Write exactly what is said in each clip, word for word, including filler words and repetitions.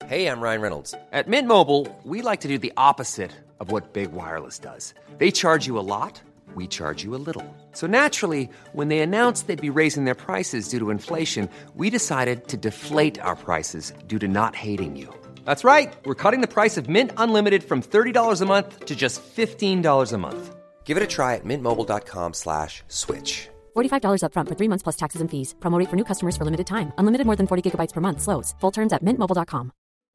Hey, I'm Ryan Reynolds. At Mint Mobile, we like to do the opposite of what Big Wireless does. They charge you a lot, we charge you a little. So naturally, when they announced they'd be raising their prices due to inflation, we decided to deflate our prices due to not hating you. That's right. We're cutting the price of Mint Unlimited from thirty dollars a month to just fifteen dollars a month. Give it a try at mintmobile.com slash switch. forty-five dollars up front for three months plus taxes and fees. Promo rate for new customers for limited time. Unlimited more than forty gigabytes per month. Slows full terms at mint mobile dot com.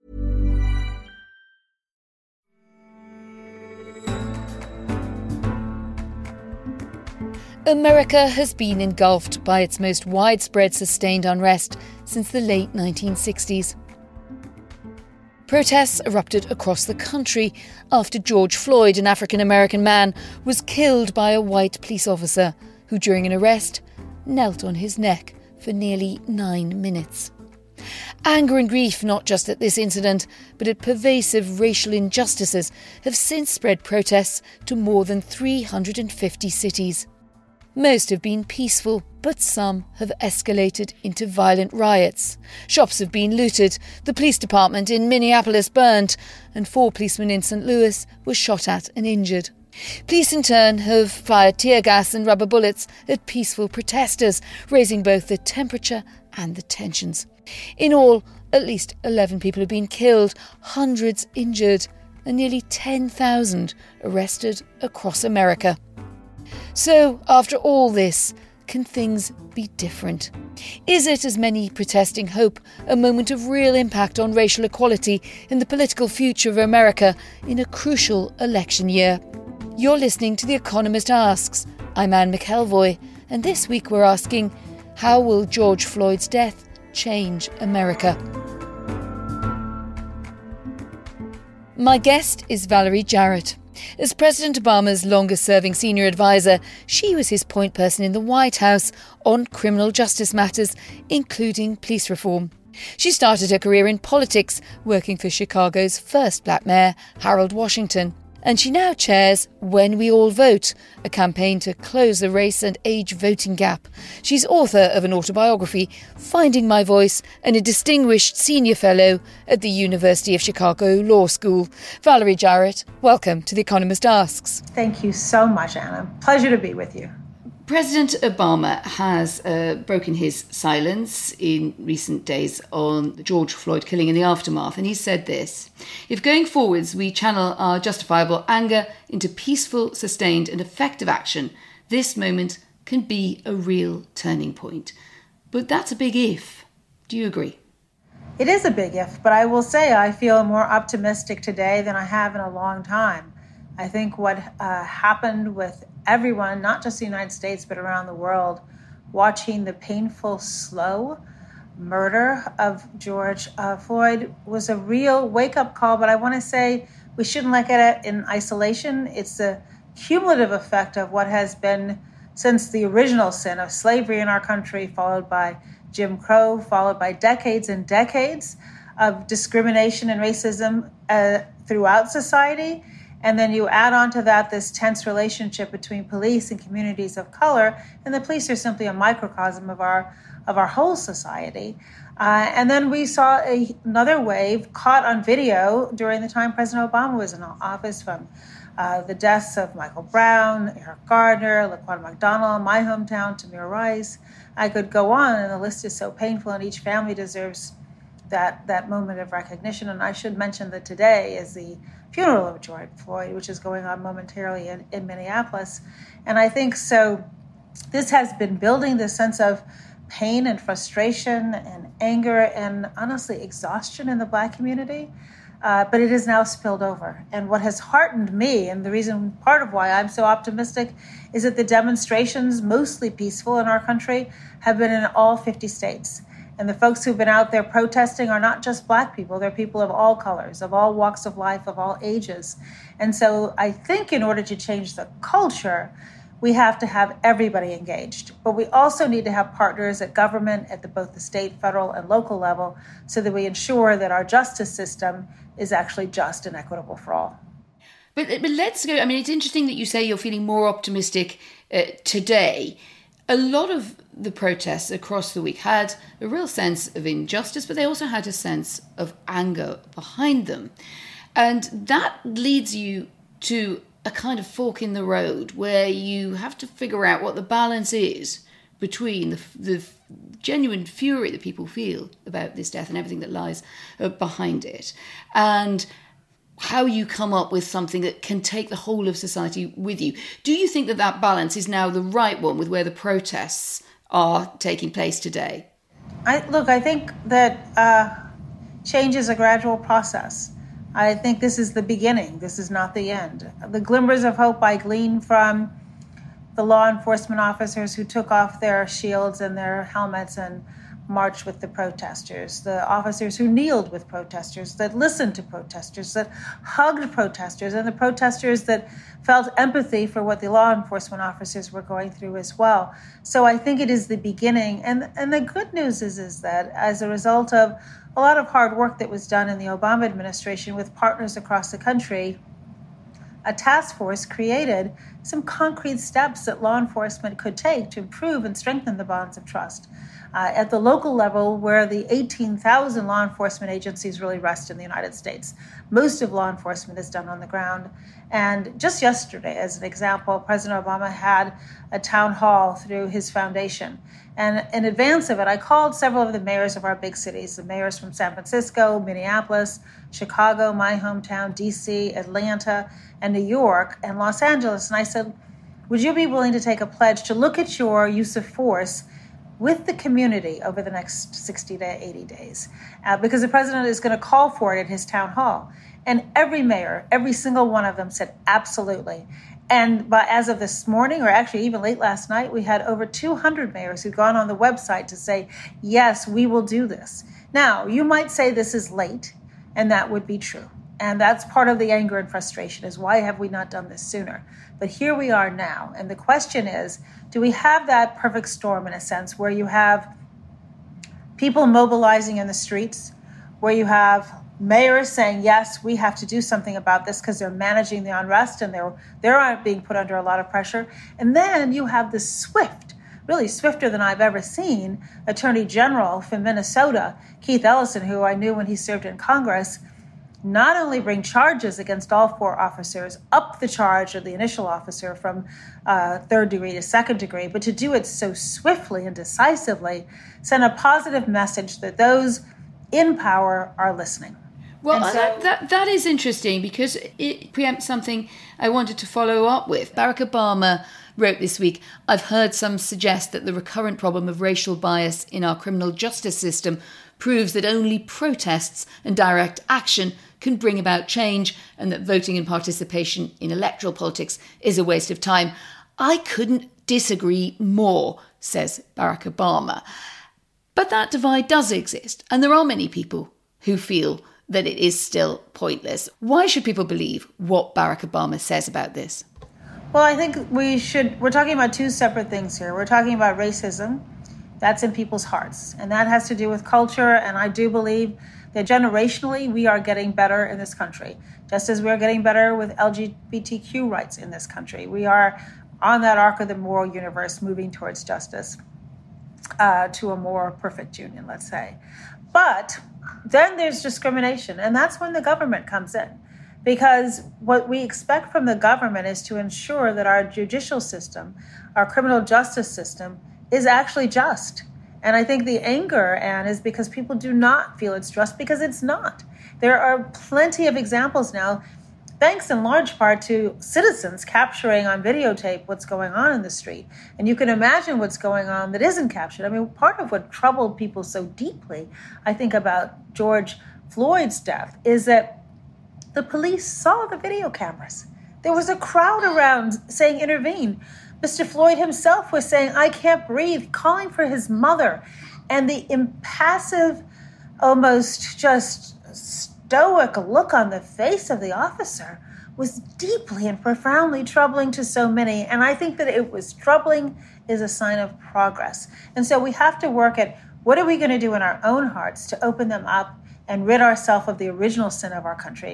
America has been engulfed by its most widespread sustained unrest since the late nineteen sixties. Protests erupted across the country after George Floyd, an African-American man, was killed by a white police officer who, during an arrest, knelt on his neck for nearly nine minutes. Anger and grief, not just at this incident, but at pervasive racial injustices, have since spread protests to more than three hundred fifty cities. Most have been peaceful, but some have escalated into violent riots. Shops have been looted, the police department in Minneapolis burned, and four policemen in Saint Louis were shot at and injured. Police in turn have fired tear gas and rubber bullets at peaceful protesters, raising both the temperature and the tensions. In all, at least eleven people have been killed, hundreds injured, and nearly ten thousand arrested across America. So, after all this, can things be different? Is it, as many protesting hope, a moment of real impact on racial equality in the political future of America in a crucial election year? You're listening to The Economist Asks. I'm Anne McElvoy, and this week we're asking, how will George Floyd's death change America? My guest is Valerie Jarrett. As President Obama's longest-serving senior advisor, she was his point person in the White House on criminal justice matters, including police reform. She started her career in politics, working for Chicago's first black mayor, Harold Washington. And she now chairs When We All Vote, a campaign to close the race and age voting gap. She's author of an autobiography, Finding My Voice, and a distinguished senior fellow at the University of Chicago Law School. Valerie Jarrett, welcome to The Economist Asks. Thank you so much, Anna. Pleasure to be with you. President Obama has uh, broken his silence in recent days on the George Floyd killing and the aftermath, and he said this: "If going forwards we channel our justifiable anger into peaceful, sustained and effective action, this moment can be a real turning point." But that's a big if. Do you agree? It is a big if, but I will say I feel more optimistic today than I have in a long time. I think what uh, happened with everyone, not just the United States, but around the world, watching the painful, slow murder of George uh, Floyd was a real wake-up call. But I want to say we shouldn't look at it in isolation. It's the cumulative effect of what has been since the original sin of slavery in our country, followed by Jim Crow, followed by decades and decades of discrimination and racism uh, throughout society. And then you add on to that this tense relationship between police and communities of color, and the police are simply a microcosm of our of our whole society. Uh, and then we saw a, another wave caught on video during the time President Obama was in office, from uh, the deaths of Michael Brown, Eric Gardner, Laquan McDonald, my hometown, Tamir Rice. I could go on, and the list is so painful, and each family deserves that that moment of recognition. And I should mention that today is the funeral of George Floyd, which is going on momentarily in, in Minneapolis. And I think so this has been building this sense of pain and frustration and anger and honestly exhaustion in the Black community. Uh, but it is now spilled over. And what has heartened me, and the reason, part of why I'm so optimistic, is that the demonstrations, mostly peaceful in our country, have been in all fifty states. And the folks who've been out there protesting are not just Black people. They're people of all colors, of all walks of life, of all ages. And so I think in order to change the culture, we have to have everybody engaged. But we also need to have partners at government, at the, both the state, federal, and local level, so that we ensure that our justice system is actually just and equitable for all. But, but let's go. I mean, it's interesting that you say you're feeling more optimistic uh, today. A lot of the protests across the week had a real sense of injustice, but they also had a sense of anger behind them. And that leads you to a kind of fork in the road where you have to figure out what the balance is between the, the genuine fury that people feel about this death and everything that lies behind it, and how you come up with something that can take the whole of society with you. Do you think that that balance is now the right one with where the protests are taking place today? I, look, I think that uh, change is a gradual process. I think this is the beginning. This is not the end. The glimmers of hope I glean from the law enforcement officers who took off their shields and their helmets and marched with the protesters, the officers who kneeled with protesters, that listened to protesters, that hugged protesters, and the protesters that felt empathy for what the law enforcement officers were going through as well. So I think it is the beginning. And, and the good news is, is that as a result of a lot of hard work that was done in the Obama administration with partners across the country, a task force created some concrete steps that law enforcement could take to improve and strengthen the bonds of trust. Uh, at the local level, where the eighteen thousand law enforcement agencies really rest in the United States, most of law enforcement is done on the ground. And just yesterday, as an example, President Obama had a town hall through his foundation. And in advance of it, I called several of the mayors of our big cities, the mayors from San Francisco, Minneapolis, Chicago, my hometown, D C, Atlanta, and New York, and Los Angeles. And I said, would you be willing to take a pledge to look at your use of force with the community over the next sixty to eighty days? Uh, because the president is going to call for it at his town hall. And every mayor, every single one of them said absolutely. And by, as of this morning, or actually even late last night, we had over two hundred mayors who'd gone on the website to say, yes, we will do this. Now, you might say this is late, and that would be true. And that's part of the anger and frustration, is why have we not done this sooner? But here we are now. And the question is, do we have that perfect storm, in a sense, where you have people mobilizing in the streets, where you have mayors saying, yes, we have to do something about this because they're managing the unrest and they're, they're being put under a lot of pressure. And then you have this swift, really swifter than I've ever seen, Attorney General from Minnesota, Keith Ellison, who I knew when he served in Congress, not only bring charges against all four officers, up the charge of the initial officer from uh, third degree to second degree, but to do it so swiftly and decisively, send a positive message that those in power are listening. Well, so, that, that that is interesting because it preempts something I wanted to follow up with. Barack Obama wrote this week, I've heard some suggest that the recurrent problem of racial bias in our criminal justice system proves that only protests and direct action can bring about change, and that voting and participation in electoral politics is a waste of time. I couldn't disagree more, says Barack Obama. But that divide does exist, and there are many people who feel that it is still pointless. Why should people believe what Barack Obama says about this? Well, I think we should, we're talking about two separate things here. We're talking about racism. That's in people's hearts. And that has to do with culture. And I do believe that generationally, we are getting better in this country, just as we're getting better with L G B T Q rights in this country. We are on that arc of the moral universe, moving towards justice, uh, to a more perfect union, let's say. But then there's discrimination. And that's when the government comes in. Because what we expect from the government is to ensure that our judicial system, our criminal justice system, is actually just. And I think the anger, Anne, is because people do not feel it's just, because it's not. There are plenty of examples now, thanks in large part to citizens capturing on videotape what's going on in the street. And you can imagine what's going on that isn't captured. I mean, part of what troubled people so deeply, I think, about George Floyd's death is that the police saw the video cameras. There was a crowd around saying intervene. Mister Floyd himself was saying, I can't breathe, calling for his mother. And the impassive, almost just stoic look on the face of the officer was deeply and profoundly troubling to so many. And I think that it was troubling is a sign of progress. And so we have to work at what are we going to do in our own hearts to open them up and rid ourselves of the original sin of our country,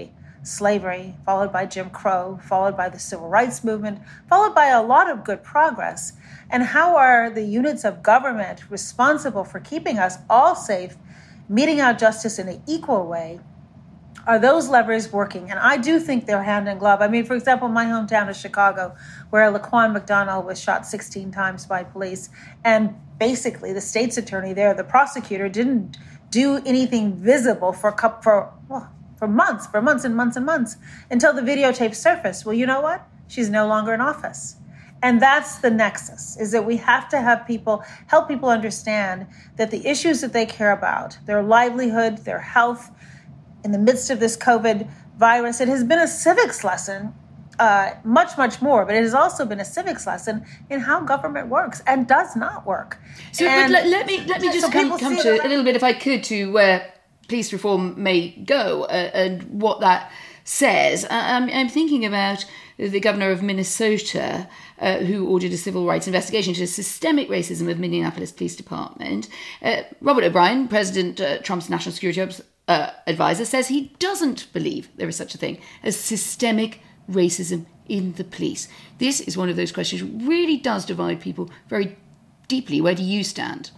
slavery, followed by Jim Crow, followed by the civil rights movement, followed by a lot of good progress. And how are the units of government responsible for keeping us all safe, meting out justice in an equal way? Are those levers working? And I do think they're hand in glove. I mean, for example, my hometown of Chicago, where Laquan McDonald was shot sixteen times by police, and basically the state's attorney there, the prosecutor, didn't do anything visible for for well, for months, for months and months and months, until the videotape surfaced. Well, you know what? She's no longer in office. And that's the nexus, is that we have to have people, help people understand that the issues that they care about, their livelihood, their health, in the midst of this COVID virus, it has been a civics lesson, uh, much, much more, but it has also been a civics lesson in how government works and does not work. So and but let, let me let me just so come, come to a little bit, if I could, to where police reform may go uh, and what that says. I'm, I'm thinking about the governor of Minnesota, uh, who ordered a civil rights investigation into systemic racism of Minneapolis Police Department. Uh, Robert O'Brien, President uh, Trump's national security uh, advisor, says he doesn't believe there is such a thing as systemic racism in the police. This is one of those questions that really does divide people very deeply. Where do you stand?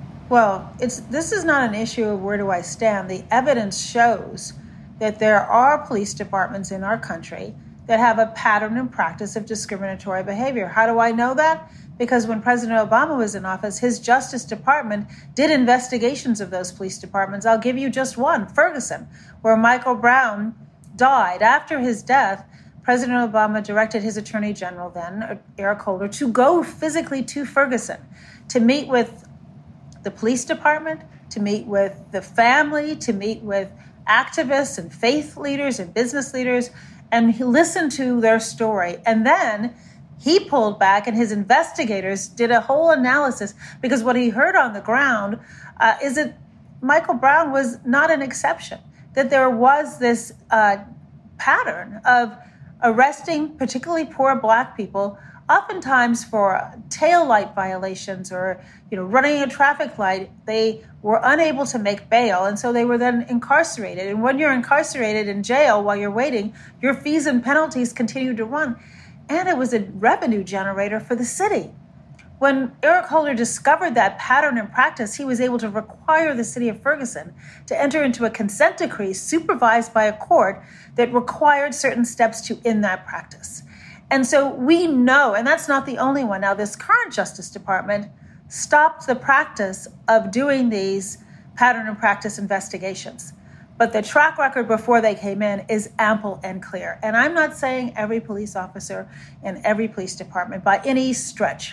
Well, it's this is not an issue of where do I stand. The evidence shows that there are police departments in our country that have a pattern and practice of discriminatory behavior. How do I know that? Because when President Obama was in office, his Justice Department did investigations of those police departments. I'll give you just one, Ferguson, where Michael Brown died. After his death, President Obama directed his Attorney General then, Eric Holder, to go physically to Ferguson to meet with the police department, to meet with the family, to meet with activists and faith leaders and business leaders, and he listened to their story. And then he pulled back and his investigators did a whole analysis, because what he heard on the ground uh, is that Michael Brown was not an exception, that there was this uh, pattern of arresting particularly poor Black people, oftentimes for taillight violations or, you know, running a traffic light. They were unable to make bail, and so they were then incarcerated. And when you're incarcerated in jail while you're waiting, your fees and penalties continue to run. And it was a revenue generator for the city. When Eric Holder discovered that pattern and practice, he was able to require the city of Ferguson to enter into a consent decree supervised by a court that required certain steps to end that practice. And so we know, and that's not the only one. Now, this current Justice Department stopped the practice of doing these pattern and practice investigations. But the track record before they came in is ample and clear. And I'm not saying every police officer in every police department by any stretch.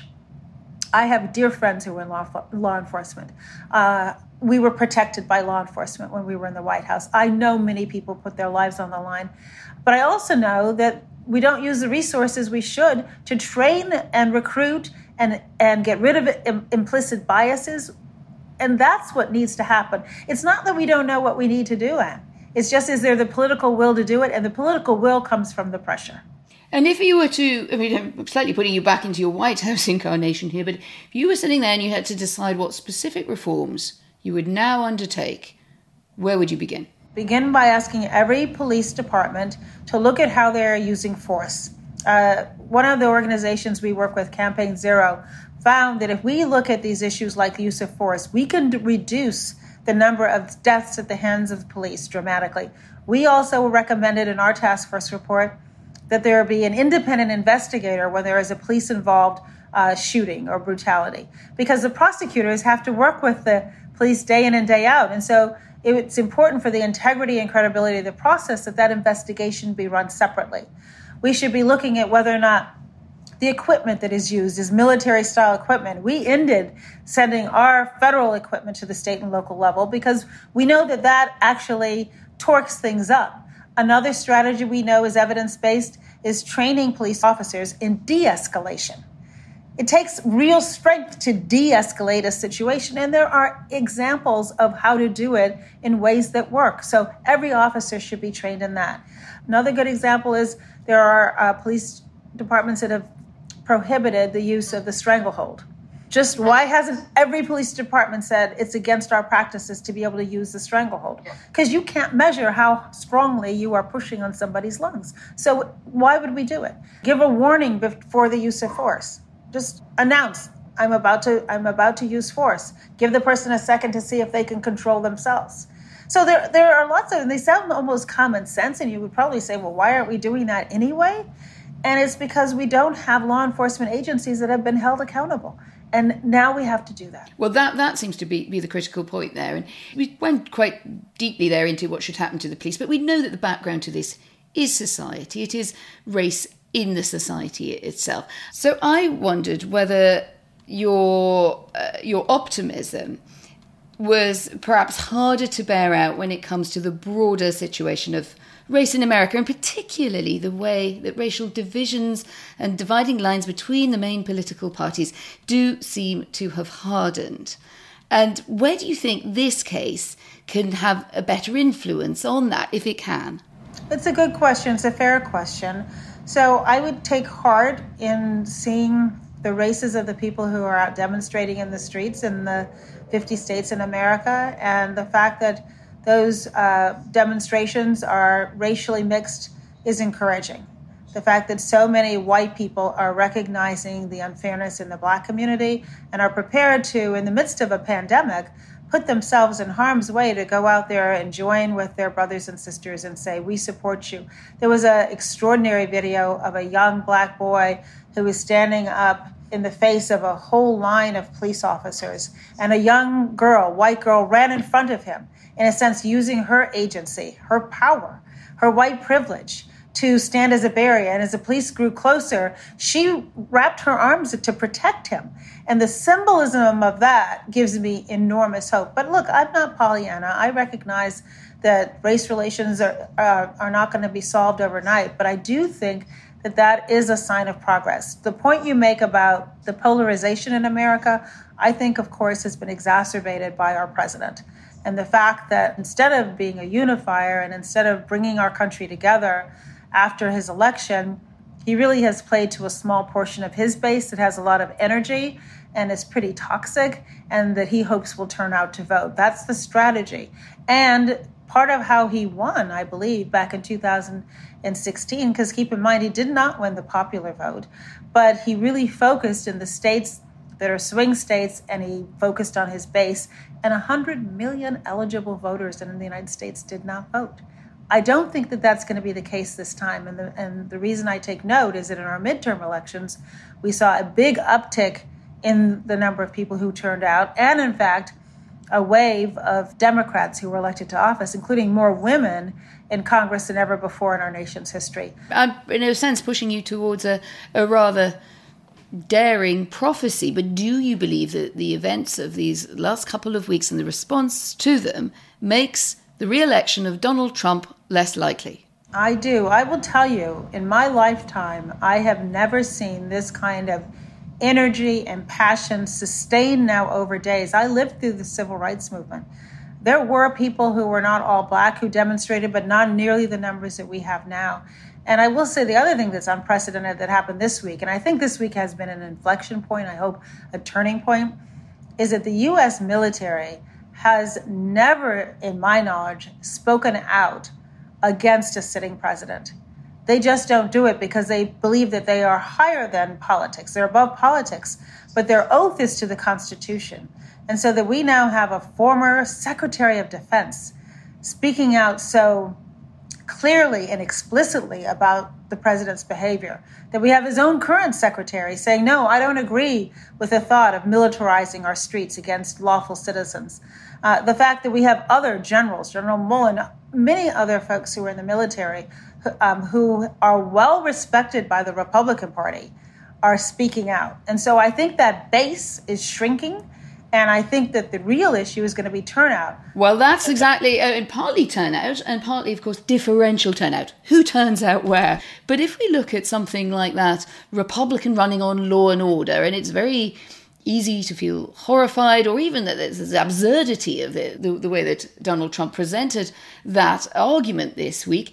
I have dear friends who were in law, law enforcement. Uh, we were protected by law enforcement when we were in the White House. I know many people put their lives on the line. But I also know that we don't use the resources we should to train and recruit and, and get rid of im- implicit biases. And that's what needs to happen. It's not that we don't know what we need to do, Anne. It's just, is there the political will to do it? And the political will comes from the pressure. And if you were to, I mean, I'm slightly putting you back into your White House incarnation here, but if you were sitting there and you had to decide what specific reforms you would now undertake, where would you begin? Begin by asking every police department to look at how they're using force. Uh, one of the organizations we work with, Campaign Zero, found that if we look at these issues like the use of force, we can d- reduce the number of deaths at the hands of police dramatically. We also recommended in our task force report that there be an independent investigator when there is a police-involved uh, shooting or brutality, because the prosecutors have to work with the police day in and day out. And so it's important for the integrity and credibility of the process that that investigation be run separately. We should be looking at whether or not the equipment that is used is military-style equipment. We ended sending our federal equipment to the state and local level because we know that that actually torques things up. Another strategy we know is evidence-based is training police officers in de-escalation. It takes real strength to de-escalate a situation, and there are examples of how to do it in ways that work. So every officer should be trained in that. Another good example is there are uh, police departments that have prohibited the use of the stranglehold. Just why hasn't every police department said it's against our practices to be able to use the stranglehold? Because you can't measure how strongly you are pushing on somebody's lungs. So why would we do it? Give a warning before the use of force. Just announce, I'm about to I'm about to use force. Give the person a second to see if they can control themselves. So there there are lots of, and they sound almost common sense, and you would probably say, well, why aren't we doing that anyway? And it's because we don't have law enforcement agencies that have been held accountable. And now we have to do that. Well, that, that seems to be, be the critical point there. And we went quite deeply there into what should happen to the police. But we know that the background to this is society. It is race in the society itself. So I wondered whether your uh, your optimism was perhaps harder to bear out when it comes to the broader situation of race in America, and particularly the way that racial divisions and dividing lines between the main political parties do seem to have hardened. And where do you think this case can have a better influence on that, if it can? It's a good question. It's a fair question. So I would take heart in seeing the races of the people who are out demonstrating in the streets in the fifty states in America, and the fact that those uh, demonstrations are racially mixed is encouraging. The fact that so many white people are recognizing the unfairness in the Black community and are prepared to, in the midst of a pandemic, put themselves in harm's way to go out there and join with their brothers and sisters and say, we support you. There was an extraordinary video of a young Black boy who was standing up in the face of a whole line of police officers, and a young girl, white girl, ran in front of him, in a sense, using her agency, her power, her white privilege to stand as a barrier. And as the police grew closer, she wrapped her arms to protect him. And the symbolism of that gives me enormous hope. But look, I'm not Pollyanna. I recognize that race relations are, uh, are not going to be solved overnight. But I do think that that is a sign of progress. The point you make about the polarization in America, I think, of course, has been exacerbated by our president. And the fact that instead of being a unifier and instead of bringing our country together after his election, he really has played to a small portion of his base that has a lot of energy and is pretty toxic, and that he hopes will turn out to vote. That's the strategy. And part of how he won, I believe, back in two thousand sixteen, because keep in mind, he did not win the popular vote, but he really focused in the states that are swing states, and he focused on his base, and one hundred million eligible voters in the United States did not vote. I don't think that that's going to be the case this time, and the, and the reason I take note is that in our midterm elections, we saw a big uptick in the number of people who turned out, and in fact, a wave of Democrats who were elected to office, including more women in Congress than ever before in our nation's history. I'm, in a sense, pushing you towards a, a rather daring prophecy, but do you believe that the events of these last couple of weeks and the response to them makes the re-election of Donald Trump less likely? I do. I will tell you, in my lifetime, I have never seen this kind of energy and passion sustained now over days. I lived through the civil rights movement. There were people who were not all Black who demonstrated, but not nearly the numbers that we have now. And I will say the other thing that's unprecedented that happened this week, and I think this week has been an inflection point, I hope a turning point, is that the U S military has never, in my knowledge, spoken out against a sitting president. They just don't do it because they believe that they are higher than politics. They're above politics, but their oath is to the Constitution. And so that we now have a former Secretary of Defense speaking out so clearly and explicitly about the president's behavior, that we have his own current secretary saying, no, I don't agree with the thought of militarizing our streets against lawful citizens. Uh, the fact that we have other generals, General Mullen, many other folks who are in the military um, who are well respected by the Republican Party are speaking out. And so I think that base is shrinking. And I think that the real issue is going to be turnout. Well, that's exactly, uh, and partly turnout, and partly, of course, differential turnout. Who turns out where? But if we look at something like that, Republican running on law and order, and it's very easy to feel horrified, or even that there's this absurdity of the, the, the way that Donald Trump presented that argument this week,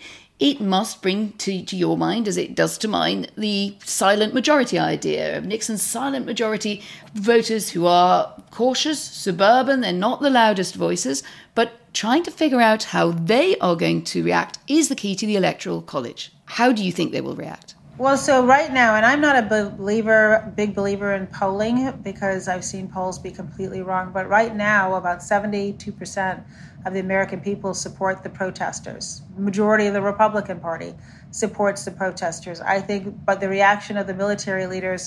it must bring to, to your mind, as it does to mine, the silent majority idea of Nixon's silent majority voters who are cautious, suburban, they're not the loudest voices, but trying to figure out how they are going to react is the key to the Electoral College. How do you think they will react? Well, so right now, and I'm not a believer, big believer in polling because I've seen polls be completely wrong, but right now about seventy-two percent of the American people support the protesters. The majority of the Republican Party supports the protesters. I think, but the reaction of the military leaders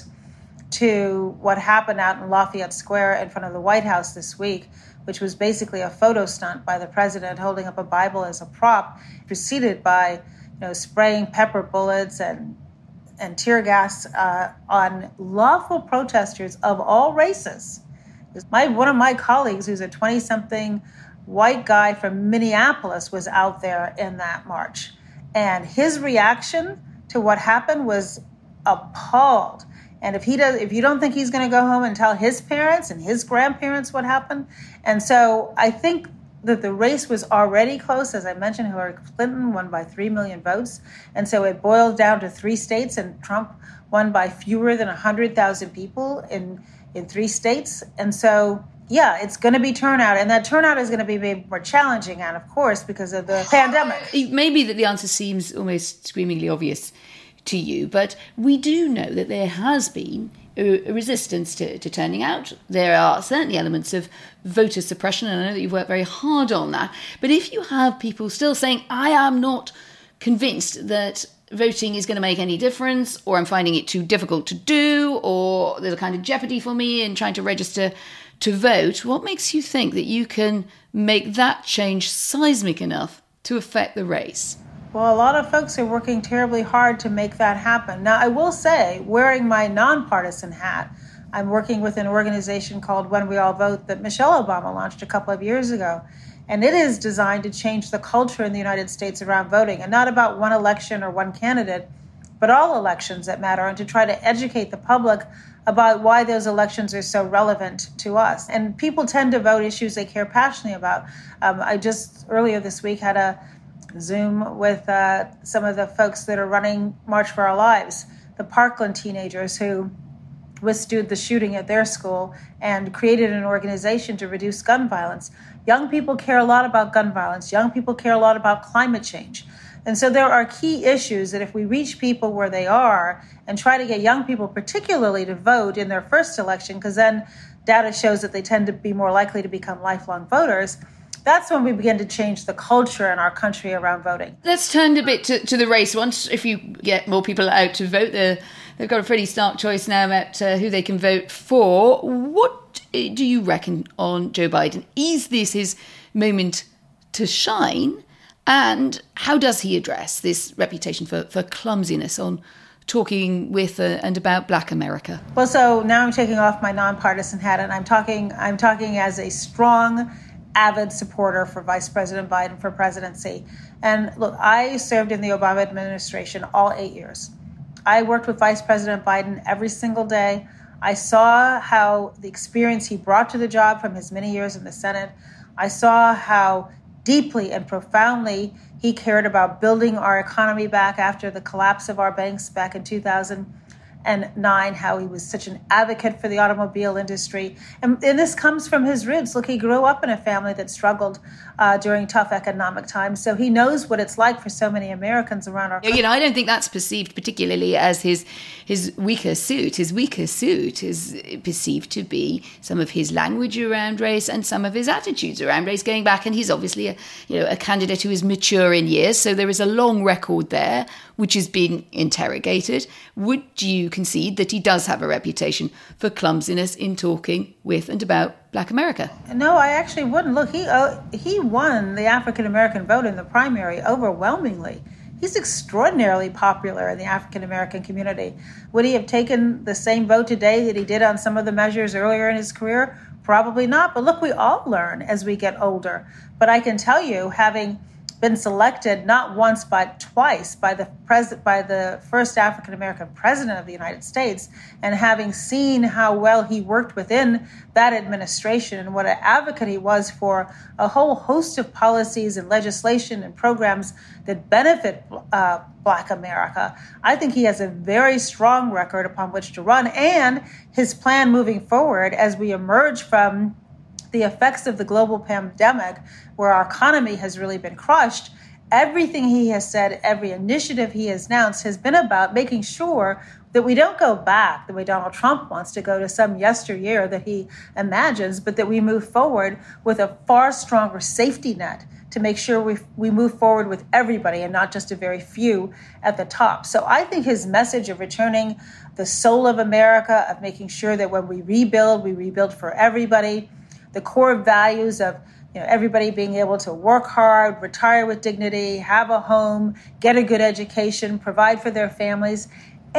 to what happened out in Lafayette Square in front of the White House this week, which was basically a photo stunt by the president holding up a Bible as a prop, preceded by, you know, spraying pepper bullets and and tear gas uh, on lawful protesters of all races. My one of my colleagues, who's a twenty-something white guy from Minneapolis, was out there in that march. And his reaction to what happened was appalled. And if he does, if you don't think he's going to go home and tell his parents and his grandparents what happened. And so I think that the race was already close. As I mentioned, Hillary Clinton won by three million votes. And so it boiled down to three states, and Trump won by fewer than one hundred thousand people in, in three states. And so, yeah, it's going to be turnout. And that turnout is going to be made more challenging, and of course, because of the pandemic. It may be that the answer seems almost screamingly obvious to you, but we do know that there has been a resistance to, to turning out. There are certainly elements of voter suppression, and I know that you've worked very hard on that. But if you have people still saying, I am not convinced that voting is going to make any difference, or I'm finding it too difficult to do, or there's a kind of jeopardy for me in trying to register to vote, what makes you think that you can make that change seismic enough to affect the race? Well, a lot of folks are working terribly hard to make that happen. Now, I will say, wearing my nonpartisan hat, I'm working with an organization called When We All Vote that Michelle Obama launched a couple of years ago. And it is designed to change the culture in the United States around voting, and not about one election or one candidate, but all elections that matter, and to try to educate the public about why those elections are so relevant to us. And people tend to vote issues they care passionately about. Um, I just earlier this week had a Zoom with uh, some of the folks that are running March for Our Lives, the Parkland teenagers who withstood the shooting at their school and created an organization to reduce gun violence. Young people care a lot about gun violence. Young people care a lot about climate change. And so there are key issues that if we reach people where they are and try to get young people particularly to vote in their first election, because then data shows that they tend to be more likely to become lifelong voters, that's when we begin to change the culture in our country around voting. Let's turn a bit to, to the race. Once, if you get more people out to vote, they've got a pretty stark choice now about uh, who they can vote for. What do you reckon on Joe Biden? Is this his moment to shine? And how does he address this reputation for, for clumsiness on talking with uh, and about Black America? Well, so now I'm taking off my nonpartisan hat, and I'm talking. I'm talking as a strong, avid supporter for Vice President Biden for presidency. And look, I served in the Obama administration all eight years. I worked with Vice President Biden every single day. I saw how the experience he brought to the job from his many years in the Senate. I saw how deeply and profoundly he cared about building our economy back after the collapse of our banks back in two thousand nine, how he was such an advocate for the automobile industry. And, and this comes from his roots. Look, he grew up in a family that struggled uh, during tough economic times, so he knows what it's like for so many Americans around our country. You know, I don't think that's perceived particularly as his his weaker suit. His weaker suit is perceived to be some of his language around race and some of his attitudes around race going back. And he's obviously a, you know, a candidate who is mature in years, so there is a long record there, which is being interrogated. Would you concede that he does have a reputation for clumsiness in talking with and about Black America? No, I actually wouldn't. Look, he uh, he won the African-American vote in the primary overwhelmingly. He's extraordinarily popular in the African-American community. Would he have taken the same vote today that he did on some of the measures earlier in his career? Probably not. But look, we all learn as we get older. But I can tell you, having been selected not once but twice by the pres- by the first African American president of the United States, and having seen how well he worked within that administration and what an advocate he was for a whole host of policies and legislation and programs that benefit uh, Black America, I think he has a very strong record upon which to run, and his plan moving forward as we emerge from the effects of the global pandemic, where our economy has really been crushed. Everything he has said, every initiative he has announced has been about making sure that we don't go back the way Donald Trump wants to go to some yesteryear that he imagines, but that we move forward with a far stronger safety net to make sure we we move forward with everybody and not just a very few at the top. So I think his message of returning the soul of America, of making sure that when we rebuild, we rebuild for everybody, the core values of you know, everybody being able to work hard, retire with dignity, have a home, get a good education, provide for their families.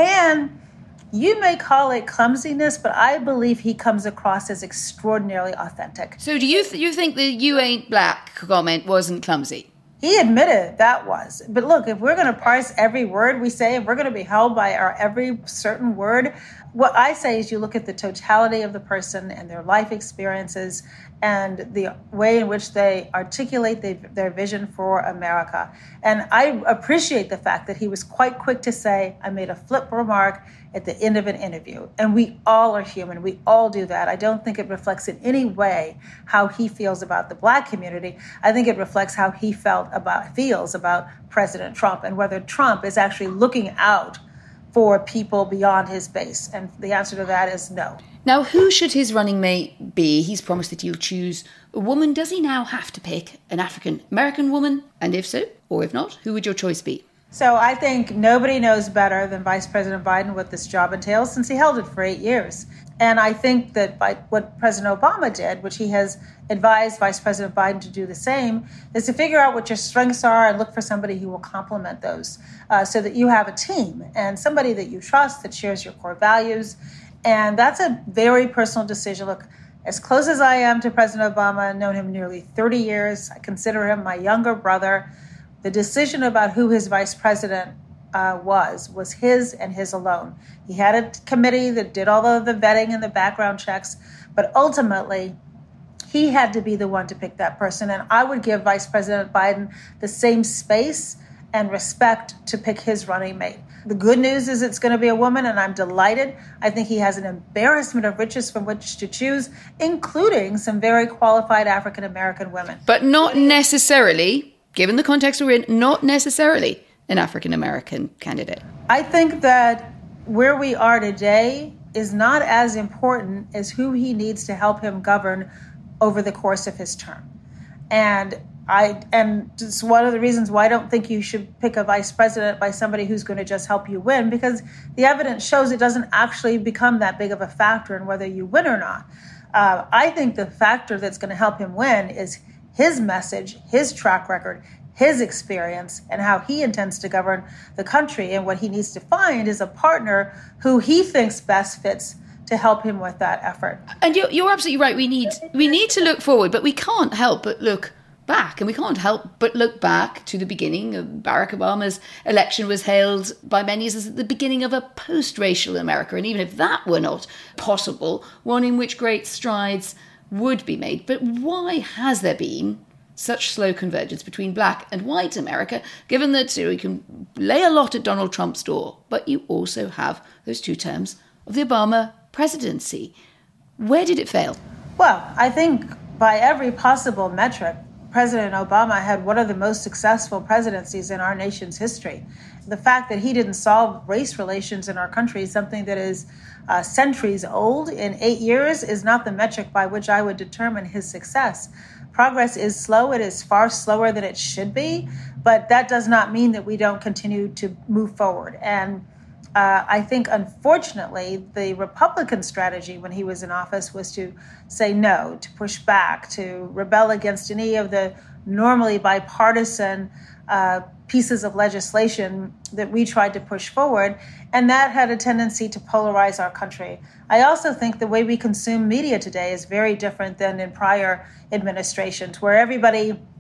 And you may call it clumsiness, but I believe he comes across as extraordinarily authentic. So do you th- you think the "you ain't black" comment wasn't clumsy? He admitted that was. But look, if we're going to parse every word we say, if we're going to be held by our every certain word, what I say is you look at the totality of the person and their life experiences and the way in which they articulate the, their vision for America. And I appreciate the fact that he was quite quick to say, I made a flip remark at the end of an interview. And we all are human. We all do that. I don't think it reflects in any way how he feels about the Black community. I think it reflects how he felt about, feels about President Trump and whether Trump is actually looking out for people beyond his base. And the answer to that is no. Now, who should his running mate be? He's promised that he'll choose a woman. Does he now have to pick an African-American woman? And if so, or if not, who would your choice be? So I think nobody knows better than Vice President Biden what this job entails, since he held it for eight years. And I think that by what President Obama did, which he has advised Vice President Biden to do the same, is to figure out what your strengths are and look for somebody who will complement those uh, so that you have a team and somebody that you trust that shares your core values. And that's a very personal decision. Look, as close as I am to President Obama, I've known him nearly thirty years. I consider him my younger brother. The decision about who his vice president uh, was, was his and his alone. He had a committee that did all of the vetting and the background checks, but ultimately he had to be the one to pick that person. And I would give Vice President Biden the same space and respect to pick his running mate. The good news is it's going to be a woman, and I'm delighted. I think he has an embarrassment of riches from which to choose, including some very qualified African-American women. But not necessarily, given the context we're in, not necessarily an African-American candidate. I think that where we are today is not as important as who he needs to help him govern over the course of his term. And I and it's one of the reasons why I don't think you should pick a vice president by somebody who's going to just help you win, because the evidence shows it doesn't actually become that big of a factor in whether you win or not. Uh, I think the factor that's going to help him win is his message, his track record, his experience, and how he intends to govern the country. And what he needs to find is a partner who he thinks best fits to help him with that effort. And you're, you're absolutely right. We need we need to look forward, but we can't help but look back. And we can't help but look back to the beginning. Barack Obama's election was hailed by many as the beginning of a post-racial America. And even if that were not possible, one in which great strides would be made. But why has there been such slow convergence between black and white America, given that you know, you can lay a lot at Donald Trump's door, but you also have those two terms of the Obama presidency? Where did it fail? Well, I think by every possible metric, President Obama had one of the most successful presidencies in our nation's history. The fact that he didn't solve race relations in our country, something that is uh, centuries old, in eight years is not the metric by which I would determine his success. Progress is slow. It is far slower than it should be, but that does not mean that we don't continue to move forward. And uh, I think, unfortunately, the Republican strategy when he was in office was to say no, to push back, to rebel against any of the normally bipartisan uh, pieces of legislation that we tried to push forward. And that had a tendency to polarize our country. I also think the way we consume media today is very different than in prior administrations, where everybody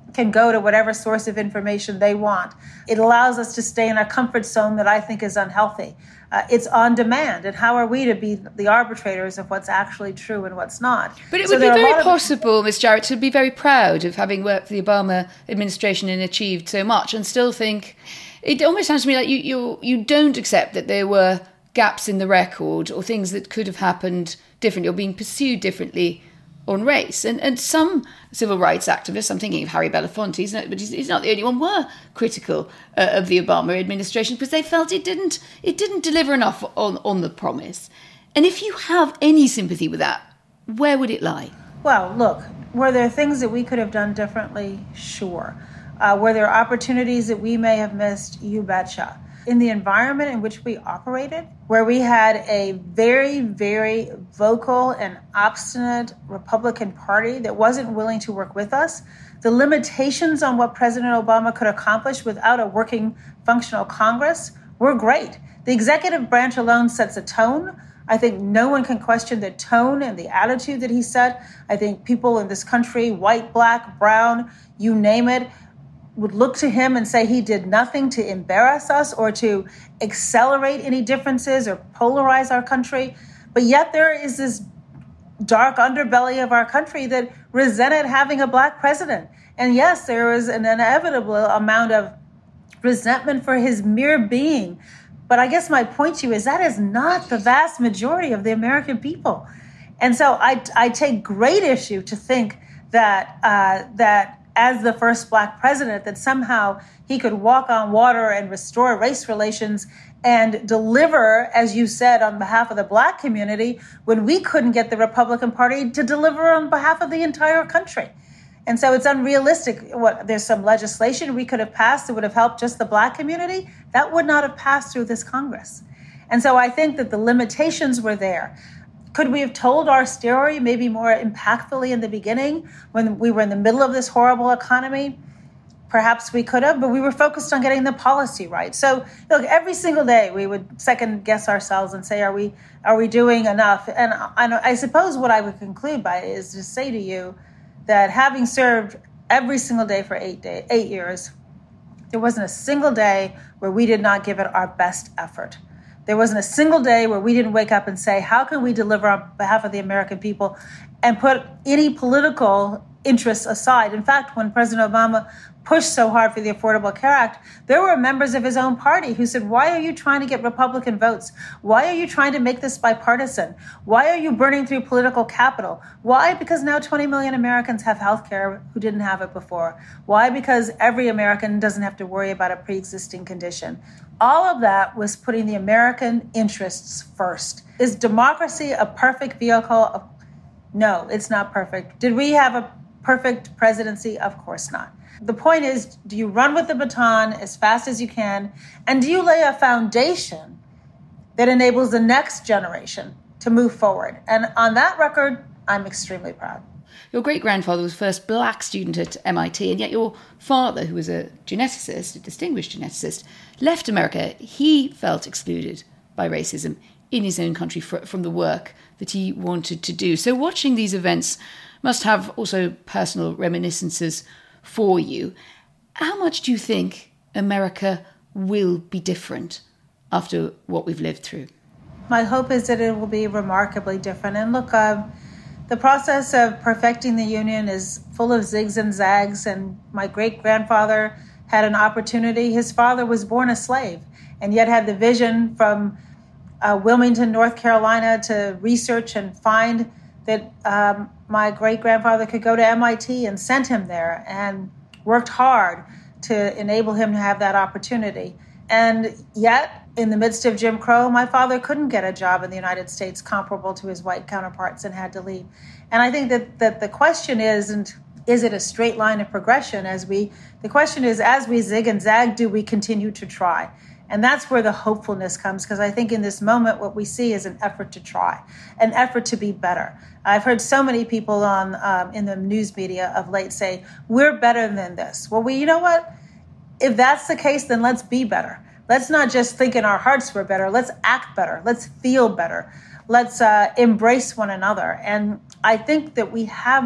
can go to whatever source of information they want. It allows us to stay in a comfort zone that I think is unhealthy. Uh, it's on demand. And how are we to be the arbitrators of what's actually true and what's not? But it so would be very of- possible, Miz Jarrett, to be very proud of having worked for the Obama administration and achieved so much, and still think, it almost sounds to me like you, you, you don't accept that there were gaps in the record or things that could have happened differently or being pursued differently on race. And and some civil rights activists, I'm thinking of Harry Belafonte, he's not, but he's, he's not the only one, were critical uh, of the Obama administration because they felt it didn't it didn't deliver enough on, on the promise. And if you have any sympathy with that, where would it lie? Well, look, were there things that we could have done differently? Sure. Uh, were there opportunities that we may have missed? You betcha. In the environment in which we operated, where we had a very, very vocal and obstinate Republican Party that wasn't willing to work with us, the limitations on what President Obama could accomplish without a working, functional Congress were great. The executive branch alone sets a tone. I think no one can question the tone and the attitude that he set. I think people in this country, white, black, brown, you name it, would look to him and say he did nothing to embarrass us or to accelerate any differences or polarize our country. But yet there is this dark underbelly of our country that resented having a black president. And yes, there is an inevitable amount of resentment for his mere being. But I guess my point to you is that is not the vast majority of the American people. And so I, I take great issue to think that uh, that as the first black president, that somehow he could walk on water and restore race relations and deliver, as you said, on behalf of the black community, when we couldn't get the Republican Party to deliver on behalf of the entire country. And so it's unrealistic. What, there's some legislation we could have passed that would have helped just the black community. That would not have passed through this Congress. And so I think that the limitations were there. Could we have told our story maybe more impactfully in the beginning when we were in the middle of this horrible economy? Perhaps we could have, but we were focused on getting the policy right. So look, every single day we would second guess ourselves and say, are we are we doing enough? And I, I suppose what I would conclude by is to say to you that having served every single day for eight day, eight years, there wasn't a single day where we did not give it our best effort. There wasn't a single day where we didn't wake up and say, how can we deliver on behalf of the American people and put any political interests aside? In fact, when President Obama pushed so hard for the Affordable Care Act, there were members of his own party who said, why are you trying to get Republican votes? Why are you trying to make this bipartisan? Why are you burning through political capital? Why? Because now twenty million Americans have health care who didn't have it before. Why? Because every American doesn't have to worry about a pre-existing condition. All of that was putting the American interests first. Is democracy a perfect vehicle? No, it's not perfect. Did we have a perfect presidency? Of course not. The point is, do you run with the baton as fast as you can? And do you lay a foundation that enables the next generation to move forward? And on that record, I'm extremely proud. Your great-grandfather was the first black student at M I T, and yet your father, who was a geneticist, a distinguished geneticist, left America. He felt excluded by racism in his own country for, from the work that he wanted to do. So watching these events must have also personal reminiscences for you. How much do you think America will be different after what we've lived through? My hope is that it will be remarkably different. And look, uh, the process of perfecting the Union is full of zigs and zags, and my great-grandfather had an opportunity. His father was born a slave and yet had the vision from uh, Wilmington, North Carolina, to research and find that um, my great-grandfather could go to M I T, and sent him there and worked hard to enable him to have that opportunity. And yet, in the midst of Jim Crow, my father couldn't get a job in the United States comparable to his white counterparts and had to leave. And I think that, that the question isn't, is it a straight line of progression? As we, the question is, as we zig and zag, do we continue to try? And that's where the hopefulness comes, because I think in this moment, what we see is an effort to try, an effort to be better. I've heard so many people on um, in the news media of late say, we're better than this. Well, we, you know what? If that's the case, then let's be better. Let's not just think in our hearts we're better. Let's act better. Let's feel better. Let's uh, embrace one another. And I think that we have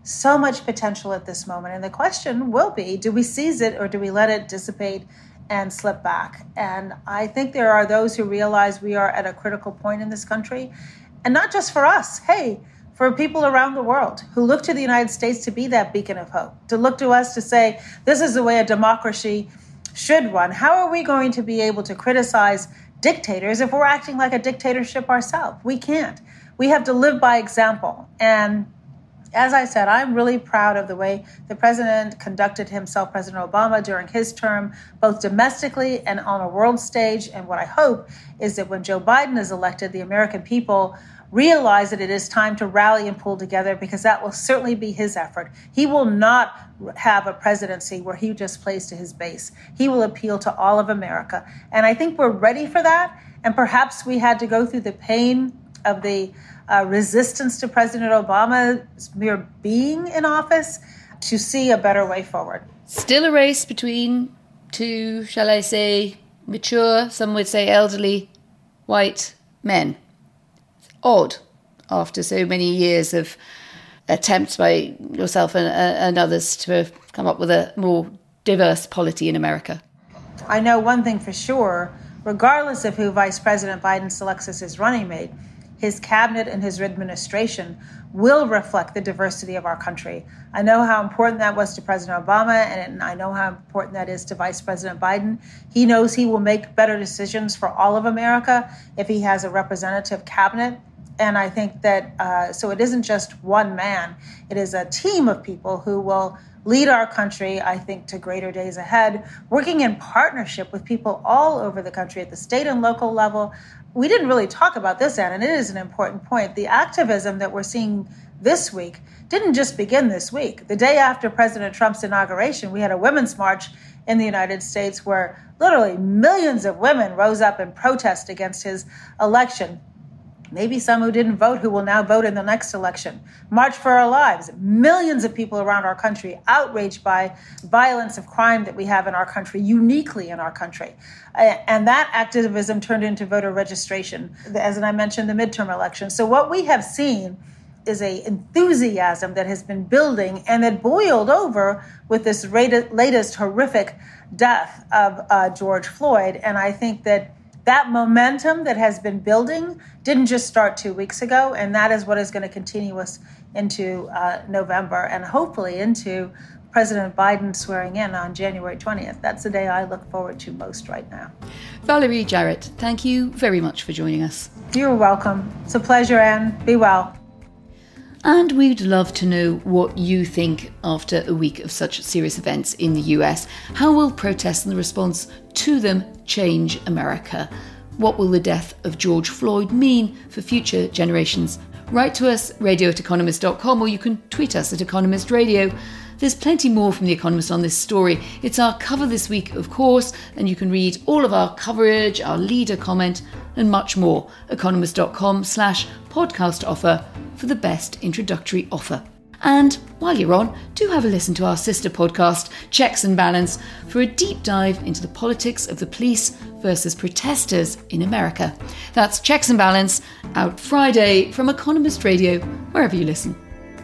so much potential at this moment. And the question will be, do we seize it or do we let it dissipate and slip back? And I think there are those who realize we are at a critical point in this country. And not just for us, hey, for people around the world who look to the United States to be that beacon of hope, to look to us to say, this is the way a democracy should run. How are we going to be able to criticize dictators if we're acting like a dictatorship ourselves? We can't. We have to live by example. And as I said, I'm really proud of the way the president conducted himself, President Obama, during his term, both domestically and on a world stage. And what I hope is that when Joe Biden is elected, the American people realize that it is time to rally and pull together, because that will certainly be his effort. He will not have a presidency where he just plays to his base. He will appeal to all of America. And I think we're ready for that. And perhaps we had to go through the pain of the uh, resistance to President Obama's mere being in office to see a better way forward. Still a race between two, shall I say, mature, some would say elderly, white men. Odd, after so many years of attempts by yourself and, uh, and others to have come up with a more diverse polity in America. I know one thing for sure, regardless of who Vice President Biden selects as his running mate, his cabinet and his administration will reflect the diversity of our country. I know how important that was to President Obama, and I know how important that is to Vice President Biden. He knows he will make better decisions for all of America if he has a representative cabinet. And I think that, uh, so it isn't just one man. It is a team of people who will lead our country, I think, to greater days ahead, working in partnership with people all over the country at the state and local level. We didn't really talk about this, Anne, and it is an important point. The activism that we're seeing this week didn't just begin this week. The day after President Trump's inauguration, we had a women's march in the United States where literally millions of women rose up in protest against his election. Maybe some who didn't vote who will now vote in the next election. March for Our Lives. Millions of people around our country outraged by violence of crime that we have in our country, uniquely in our country. And that activism turned into voter registration, as I mentioned, the midterm election. So what we have seen is a enthusiasm that has been building and that boiled over with this latest horrific death of uh, George Floyd. And I think that that momentum that has been building didn't just start two weeks ago, and that is what is going to continue us into uh, November and hopefully into President Biden swearing in on January twentieth. That's the day I look forward to most right now. Valerie Jarrett, thank you very much for joining us. You're welcome. It's a pleasure, Anne. Be well. And we'd love to know what you think after a week of such serious events in the U S. How will protests and the response to them change America? What will the death of George Floyd mean for future generations? Write to us, radio at economist dot com, or you can tweet us at Economist Radio. There's plenty more from The Economist on this story. It's our cover this week, of course, and you can read all of our coverage, our leader comment, and much more. economist dot com slash podcast offer for the best introductory offer. And while you're on, do have a listen to our sister podcast, Checks and Balance, for a deep dive into the politics of the police versus protesters in America. That's Checks and Balance, out Friday from Economist Radio, wherever you listen.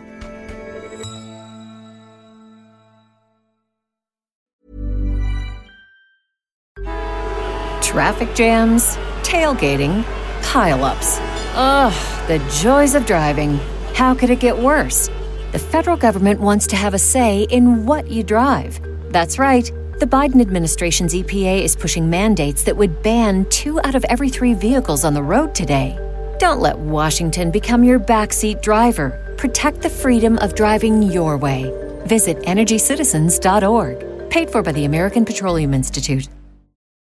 Traffic jams, tailgating, pile-ups. Ugh, the joys of driving. How could it get worse? The federal government wants to have a say in what you drive. That's right. The Biden administration's E P A is pushing mandates that would ban two out of every three vehicles on the road today. Don't let Washington become your backseat driver. Protect the freedom of driving your way. Visit energy citizens dot org. Paid for by the American Petroleum Institute.